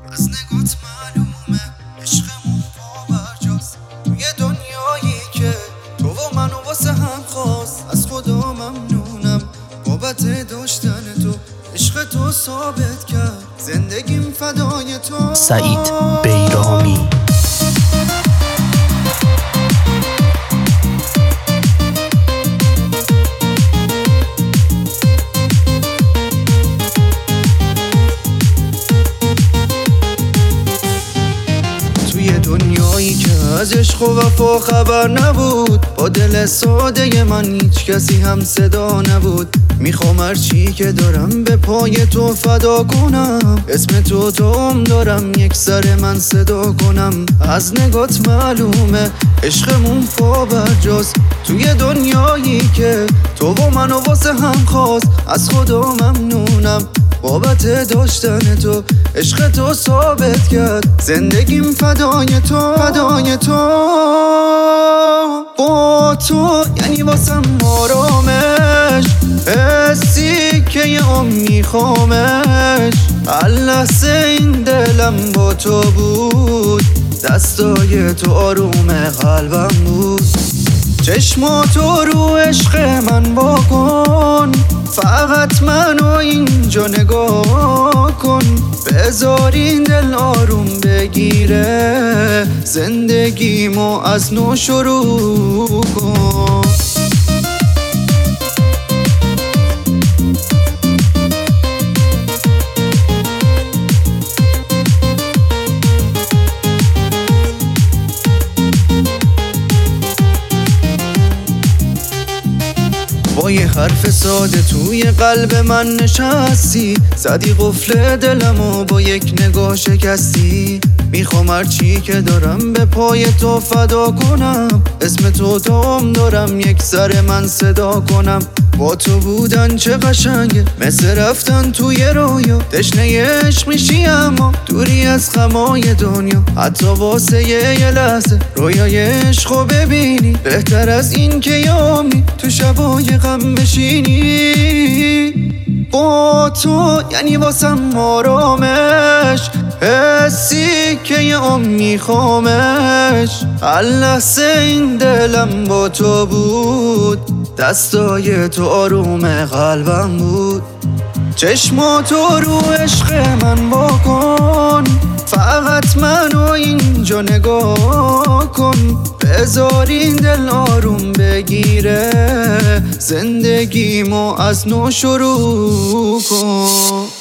از نگات معلومه عشقمون پابرجاست توی دنیایی که تو و منو واسه هم خواست. از خدا ممنونم بابت داشتن تو، عشق تو ثابت کرد زندگیم فدای تو. سعید بیرامی. دنیایی که از عشق و وفا خبر نبود، با دل ساده من هیچ کسی هم صدا نبود. میخوام هر چی که دارم به پای تو فدا کنم، اسم تو توم دارم یک سر من صدا کنم. از نگات معلومه عشقمون پابرجاست توی دنیایی که تو و منو واسه هم خواست. از خدا ممنونم بابت داشتن تو، عشق تو ثابت کرد زندگیم فدای تو، فدای تو. با تو یعنی واسم آرامش، حسی که یه عمر میخوامش. هر لحظه این دلم با تو بود، دستای تو آروم قلبم بود. چشماتو رو عشق من واکن، فقط منو اینجا نگاه کن. بذار این دل آروم بگیره، زندگیمو از نو شروع کن. با یه حرف ساده توی قلب من نشستی، زدی قفل دلمو با یک نگاه شکستی. میخوام هر چی که دارم به پای تو فدا کنم، اسم تو توم دارم یک سر من صدا کنم. با تو بودن چه قشنگه، مثل رفتن توی رویا. تشنه عشق میشی اما دوری از غمای دنیا. حتی واسه یه لحظه رویای عشقو ببینی، بهتر از این که یه عمری تو شبای غم بشینی. با تو یعنی واسم آرامش، حسی که یه عمر میخوامش. هر لحظه این دلم با تو بود، دستای تو آروم قلبم بود. چشماتو رو عشق من واکن، فقط منو اینجا نگاه کن. بذار این دل آروم بگیره، زندگیمو از نو شروع کن.